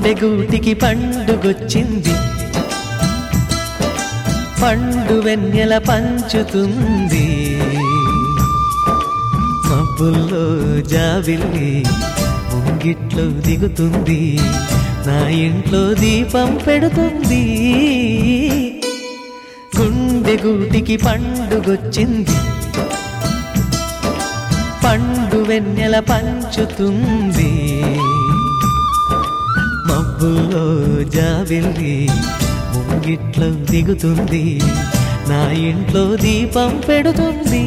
గుండె గూటికి పండుగొచ్చింది, పండు వెన్నెల పంచుతుంది. మబ్బుల్లో జాబిల్లి ముంగిట్లో దిగుతుంది, నా ఇంట్లో దీపం పెడుతుంది. గుండె గూటికి పండుగొచ్చింది, పండు వెన్నెల పంచుతుంది. మబ్బుల్లో జాబిల్లి ముంగిట్లో దిగుతుంది, నా ఇంట్లో దీపం పెడుతుంది.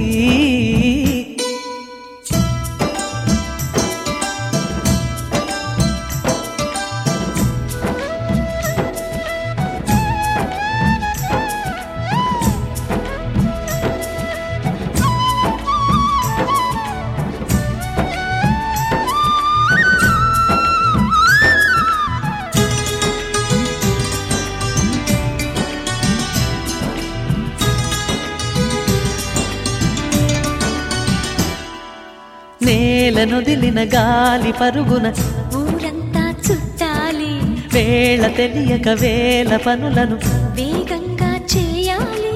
నేలనొదిలిన గాలి పరుగున ఊరంతా చుట్టాలి, వేళ తెలియక వేల పనులను వేగంగా చేయాలి.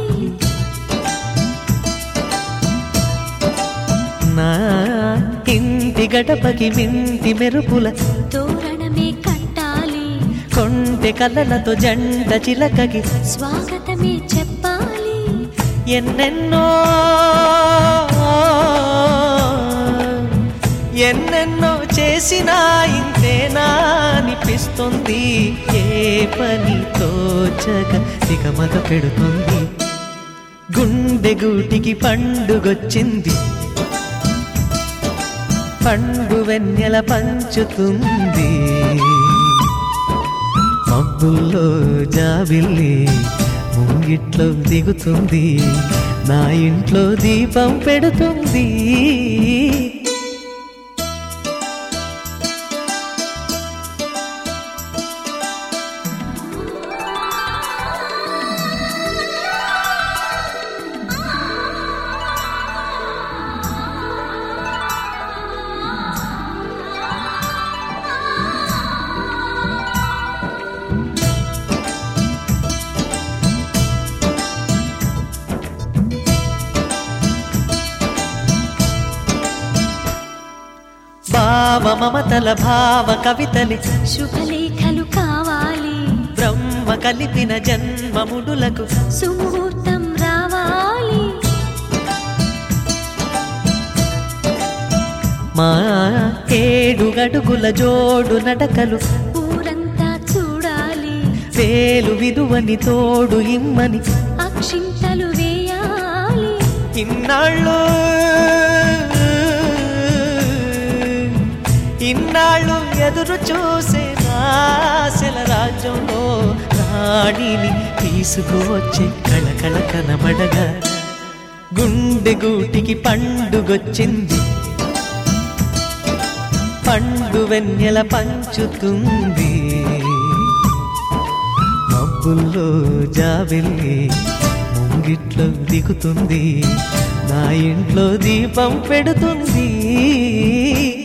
నా ఇంటి గడపకి మింటి మెరుపుల తోరణమే కట్టాలి, కొంటె కలలతో జంట చిలకకి స్వాగతమే చెప్పాలి. ఎన్నెన్నో ఎన్నెన్నో చేసినా ఇంతేనా అనిపిస్తుంది, ఏ పని తోచక దిగమగ పెడుతుంది. గుండె గూటికి పండుగొచ్చింది, పండు వెన్నెల పంచుతుంది. మబ్బుల్లో జాబిల్లి ముంగిట్లో దిగుతుంది, నా ఇంట్లో దీపం పెడుతుంది. భావ మమతల భావ కవితలి శుభలేఖలు కావాలి, బ్రహ్మ కలిపిన జన్మముడులకు సుముహూర్తం రావాలి. మా ఏడు గడుగుల జోడు నడకలు ఊరంతా చూడాలి, వేలు విలువని తోడు ఇమ్మని అక్షింతలు వేయాలి. ఇన్నాళ్ళు ఎదురు చూసే ఆశల రాజ్యంలో రాణిని తీసుకువచ్చే కళకళ కనబడగా. గుండె గూటికి పండుగొచ్చింది, పండు వెన్నెల పంచుతుంది. మబ్బుల్లో జాబిల్లి ముంగిట్లో దిగుతుంది, నా ఇంట్లో దీపం పెడుతుంది.